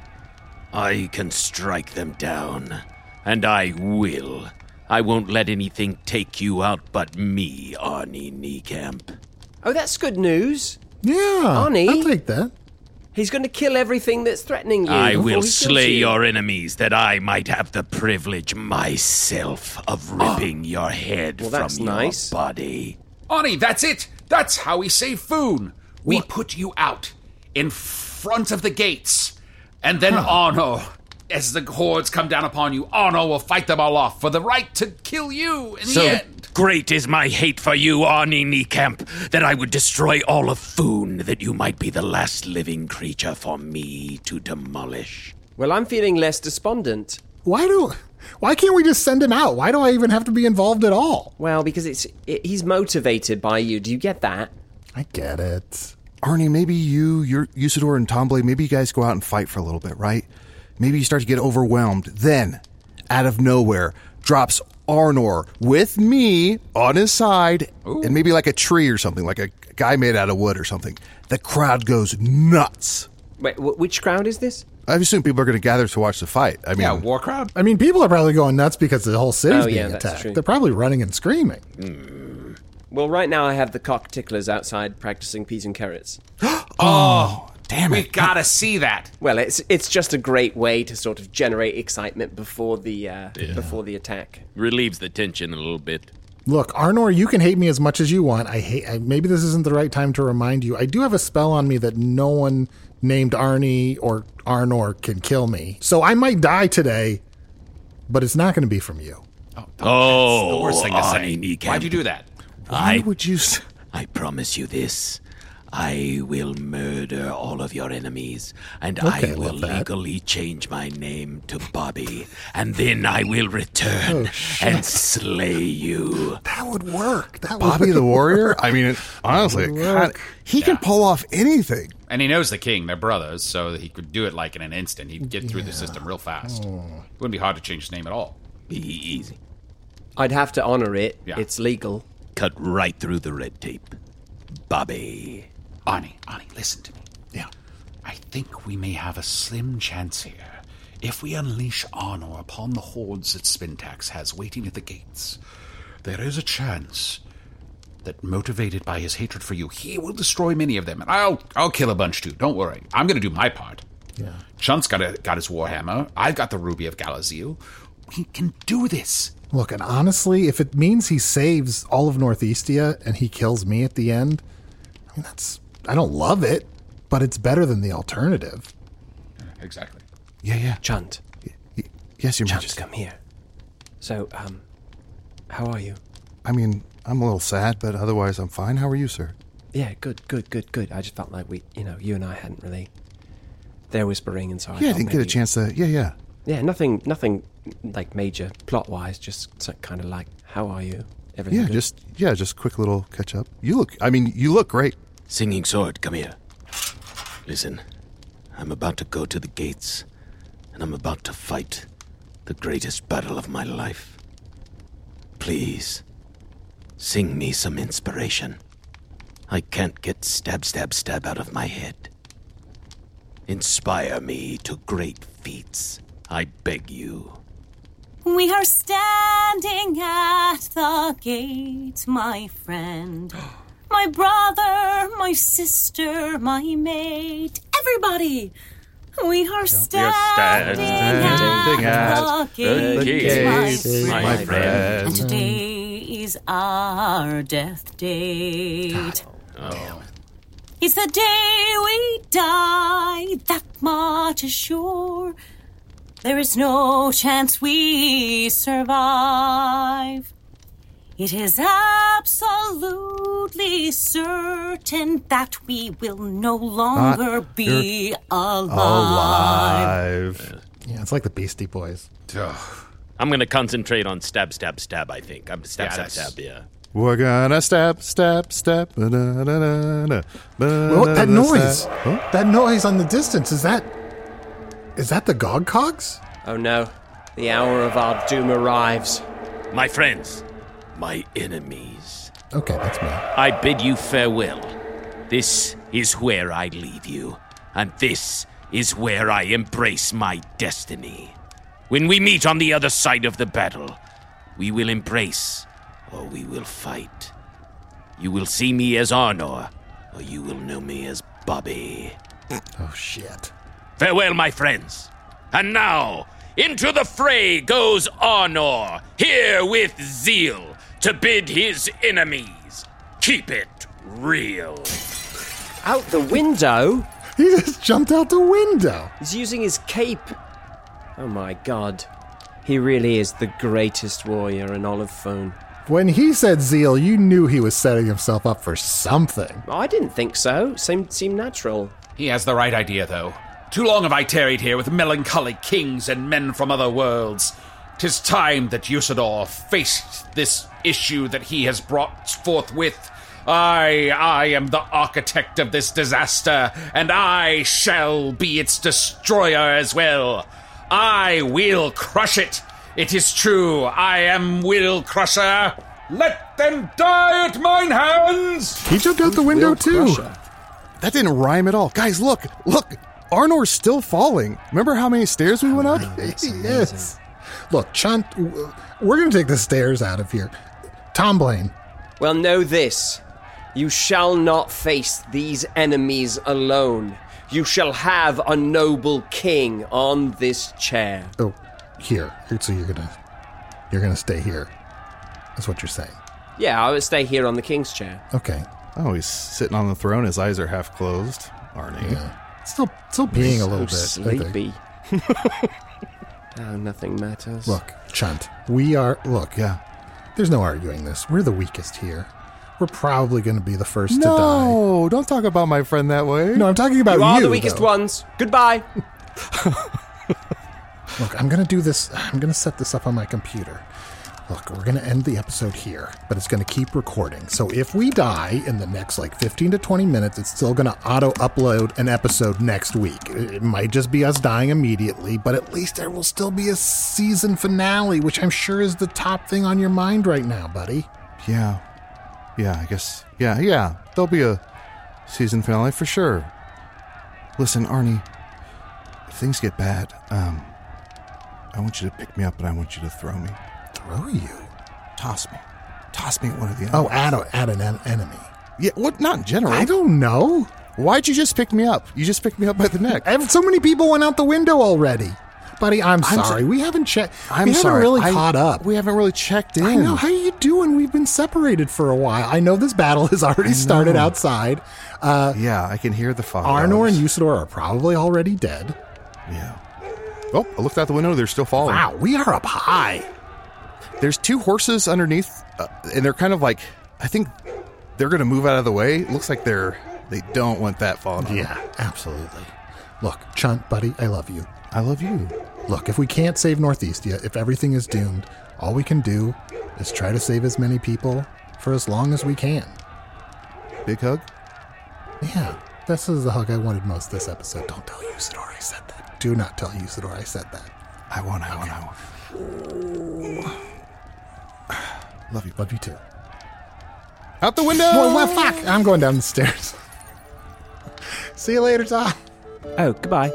I can strike them down. And I will. I won't let anything take you out but me, Arnie Niekamp. Oh, that's good news. Yeah, Arnie, I'll take that. He's going to kill everything that's threatening you. I will he slay you. your enemies, that I might have the privilege myself of ripping oh. your head well, from that's your nice. body. Arnie, that's it. That's how we save Foon. We What? put you out in front of the gates. And then Huh. Arno, as the hordes come down upon you, Arno will fight them all off for the right to kill you in So the end. great is my hate for you, Arnie Niekamp, that I would destroy all of Foon, that you might be the last living creature for me to demolish. Well, I'm feeling less despondent. Why do... Why can't we just send him out? Why do I even have to be involved at all? Well, because it's it, he's motivated by you. Do you get that? I get it. Arnie, maybe you, your Usador and Tomblade, maybe you guys go out and fight for a little bit, right? Maybe you start to get overwhelmed. Then, out of nowhere, drops Arnor with me on his side, Ooh. and maybe like a tree or something, like a guy made out of wood or something. The crowd goes nuts. Wait, wh- which crowd is this? I assume people are going to gather to watch the fight. I mean, Yeah, war crowd. I mean, people are probably going nuts because the whole city's Oh, being yeah, that's attacked. true. They're probably running and screaming. Mm. Well, right now I have the cock ticklers outside practicing peas and carrots. Oh, damn we it. gotta see that. Well, it's it's just a great way to sort of generate excitement before the uh, yeah. before the attack. Relieves the tension a little bit. Look, Arnor, you can hate me as much as you want. I hate. I, maybe this isn't the right time to remind you. I do have a spell on me that no one named Arnie or Arnor can kill me. So I might die today, but it's not going to be from you. Oh, oh that's the worst thing to say. Niekamp. Why'd you do that? Why I, would you... S- I promise you this. I will murder all of your enemies, and Okay, I will love that. legally change my name to Bobby, and then I will return Oh, shit. and slay you. That would work. That Bobby would the Warrior? I mean, it, honestly, That would God, work. he can pull off anything. And he knows the king, they're brothers, so that he could do it like in an instant. He'd get through the system real fast. Oh. It wouldn't be hard to change his name at all. Be easy. I'd have to honor it. Yeah. It's legal. Cut right through the red tape. Bobby. Arnie, Arnie, listen to me. Yeah. I think we may have a slim chance here. If we unleash Arnor upon the hordes that Spintax has waiting at the gates, there is a chance that, motivated by his hatred for you, he will destroy many of them. And I'll I'll kill a bunch too. Don't worry. I'm going to do my part. Yeah. Chunt's got, a, got his Warhammer. I've got the Ruby of Galazil. We can do this. Look, and honestly, if it means he saves all of Northeastia and he kills me at the end, I mean, that's... I don't love it, but it's better than the alternative. Exactly. Yeah, yeah. Chunt. Y- yes, Your Chunt, Majesty. come here. So, um, how are you? I mean, I'm a little sad, but otherwise I'm fine. How are you, sir? Yeah, good, good, good, good. I just felt like we, you know, you and I hadn't really... They're whispering, and so I Yeah, I thought didn't get a maybe- chance to... Yeah, yeah. Yeah, nothing, nothing like major plot-wise. Just so, kind of like, how are you? Everything Yeah, good? just yeah, just quick little catch up. You look... I mean, you look great. Singing Sword, come here. Listen, I'm about to go to the gates, and I'm about to fight the greatest battle of my life. Please, sing me some inspiration. I can't get stab, stab, stab out of my head. Inspire me to great feats, I beg you. We are standing at the gate, my friend. My brother, my sister, my mate, everybody. We are standing, standing at, at the gate, the gate, my my friend. friend. And today is our death date. Oh. It's the day we die, that much is sure. There is no chance we survive. It is absolutely certain that we will no longer Not be alive. Alive. Yeah, it's like the Beastie Boys. I'm going to concentrate on stab, stab, stab, I think. I'm stab, Yeah, stab, that's- stab, yeah. We're gonna stab, stab, stab. Ba-da-da-da-da, Well, that ba-da-da-da, noise. stab. Huh? That noise on the distance, is that... Is that the Gog Cogs? Oh no, the hour of our doom arrives. My friends, my enemies, Okay, that's me. I bid you farewell. This is where I leave you, and this is where I embrace my destiny. When we meet on the other side of the battle, we will embrace or we will fight. You will see me as Arnor, or you will know me as Bobby. Oh, shit. Farewell, my friends. And now, into the fray goes Arnor, here with zeal, to bid his enemies keep it real. Out the window? He just jumped out the window. He's using his cape. Oh my god. He really is the greatest warrior in all of Foon. When he said zeal, you knew he was setting himself up for something. I didn't think so. Seemed, seemed natural. He has the right idea, though. Too long have I tarried here with melancholy kings and men from other worlds. 'Tis time that Usador faced this issue that he has brought forth with. I, I am the architect of this disaster, and I shall be its destroyer as well. I will crush it. It is true, I am Will Crusher. Let them die at mine hands! He jumped out the window, Will too. Crusher. That didn't rhyme at all. Guys, look, look. Arnor's still falling. Remember how many stairs we went up? Yes. Look, Chunt, w- we're going to take the stairs out of here. Tom Blaine. Well, know this. You shall not face these enemies alone. You shall have a noble king on this chair. Oh, here. So you're gonna, you're gonna stay here. That's what you're saying. Yeah, I would stay here on the king's chair. Okay. Oh, he's sitting on the throne. His eyes are half closed. Arnie. Yeah. Still, still peeing a little bit. So I think. sleepy. Oh, nothing matters. Look, Chunt, we are. Look, Yeah. there's no arguing this. We're the weakest here. We're probably going to be the first to die. No, don't talk about my friend that way. No, I'm talking about you you. are the weakest though. ones. Goodbye. Look, I'm going to do this. I'm going to set this up on my computer. Look, we're going to end the episode here, but it's going to keep recording. So if we die in the next like fifteen to twenty minutes, it's still going to auto-upload an episode next week. It might just be us dying immediately, but at least there will still be a season finale, which I'm sure is the top thing on your mind right now, buddy. Yeah. Yeah, I guess. Yeah, yeah. There'll be a season finale for sure. Listen, Arnie, if things get bad, um, I want you to pick me up and I want you to throw me. Throw you? Toss me. Toss me at one of the enemies. Oh, at, a, at an en- enemy. Yeah, what? Not in general. I don't know. Why'd you just pick me up? You just picked me up by the neck. I've- So many people went out the window already. Buddy, I'm, I'm sorry. so- we haven't checked. I'm we haven't sorry. really I- caught up. We haven't really checked in. I know. How are you doing? We've been separated for a while. I know this battle has already started know. outside. Uh, Yeah, I can hear the fog. Arnor and elves. Usador are probably already dead. Yeah. Oh, I looked out the window. They're still falling. Wow, we are up high. There's two horses underneath, uh, and they're kind of like, I think they're going to move out of the way. It looks like they're, they don't want that falling on them. Yeah, absolutely. Look, Chunt, buddy, I love you. I love you. Look, if we can't save Northeastia, if everything is doomed, all we can do is try to save as many people for as long as we can. Big hug. Yeah, this is the hug I wanted most this episode. Don't tell Usador I said that. Do not tell Usador I said that. I won't, I won't, I won't. Love you. Love you too. Out the window! Well, well, fuck! I'm going down the stairs. See you later, Tom. Oh, goodbye.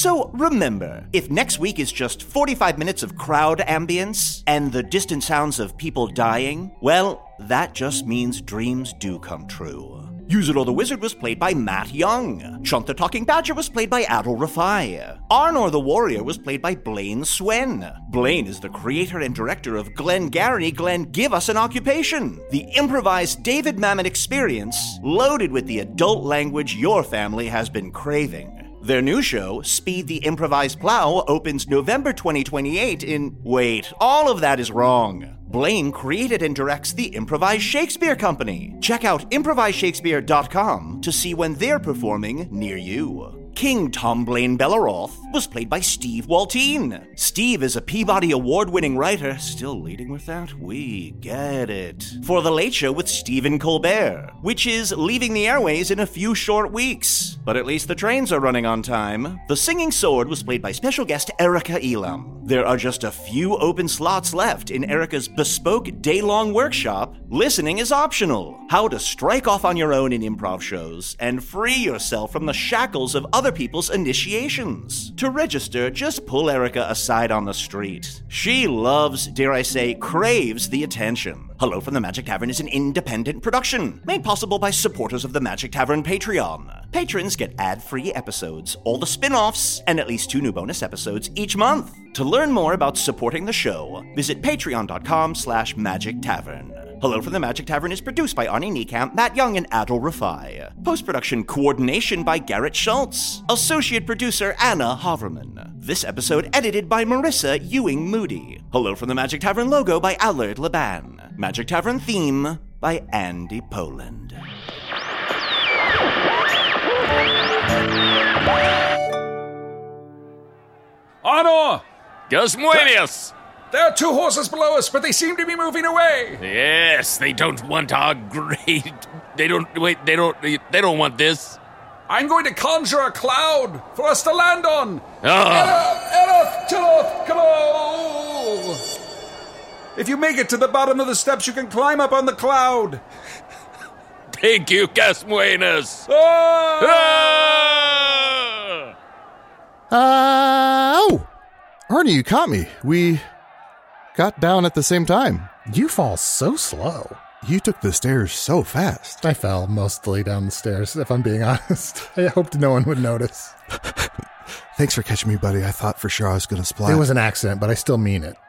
So remember, if next week is just forty-five minutes of crowd ambience and the distant sounds of people dying, well, that just means dreams do come true. Usador the Wizard was played by Matt Young. Chunt the Talking Badger was played by Adol Rafai. Arnor the Warrior was played by Blaine Swen. Blaine is the creator and director of Glengarry Glen Give Us an Occupation, the improvised David Mamet experience loaded with the adult language your family has been craving. Their new show, Speed the Improvised Plow, opens November twenty twenty-eight in... Wait, all of that is wrong. Blaine created and directs the Improvised Shakespeare Company. Check out improvise shakespeare dot com to see when they're performing near you. King Tom Blaine Belleroth was played by Steve Waltine. Steve is a Peabody Award-winning writer. Still leading with that? We get it. For The Late Show with Stephen Colbert, which is leaving the airways in a few short weeks. But at least the trains are running on time. The Singing Sword was played by special guest Erica Elam. There are just a few open slots left in Erica's bespoke day-long workshop. Listening is optional. How to strike off on your own in improv shows and free yourself from the shackles of other people's initiations. To register, just pull Erica aside on the street. She loves, dare I say, craves the attention. Hello from the Magic Tavern is an independent production, made possible by supporters of the Magic Tavern Patreon. Patrons get ad-free episodes, all the spin-offs, and at least two new bonus episodes each month. To learn more about supporting the show, visit patreon.com slash magic tavern. Hello from the Magic Tavern is produced by Arnie Niekamp, Matt Young, and Adol Rafai. Post-production coordination by Garrett Schultz. Associate producer Anna Haverman. This episode edited by Marissa Ewing Moody. Hello from the Magic Tavern logo by Allard Laban. Magic Tavern theme by Andy Poland. Arnor! Gusmuenius! There are two horses below us, but they seem to be moving away. Yes, they don't want our great... They don't... Wait, they don't... They don't want this. I'm going to conjure a cloud for us to land on. Oh. Eroth, Tiloth, Kalo! If you make it to the bottom of the steps, you can climb up on the cloud. Thank you, Gusmuenius. Ah! Uh, oh! Arnie, you caught me. We got down at the same time. You fall so slow. You took the stairs so fast. I fell mostly down the stairs, if I'm being honest. I hoped no one would notice. Thanks for catching me, buddy. I thought for sure I was going to splat. It was an accident, but I still mean it.